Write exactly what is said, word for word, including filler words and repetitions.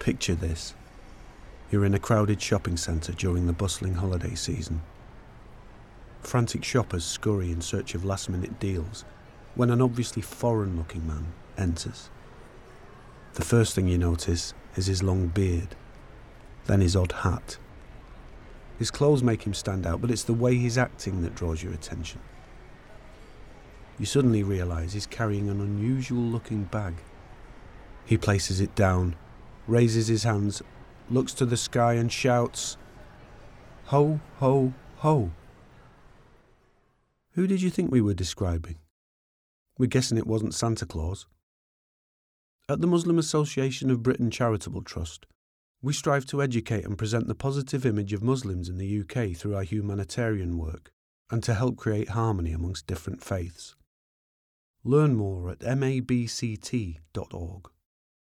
Picture this. You're in a crowded shopping centre during the bustling holiday season. Frantic shoppers scurry in search of last-minute deals when an obviously foreign-looking man enters. The first thing you notice is his long beard, then his odd hat. His clothes make him stand out, but it's the way he's acting that draws your attention. You suddenly realise he's carrying an unusual-looking bag. He places it down, raises his hands, looks to the sky and shouts, "Ho, ho, ho." Who did you think we were describing? We're guessing it wasn't Santa Claus. At the Muslim Association of Britain Charitable Trust, we strive to educate and present the positive image of Muslims in the U K through our humanitarian work and to help create harmony amongst different faiths. Learn more at mabct dot org.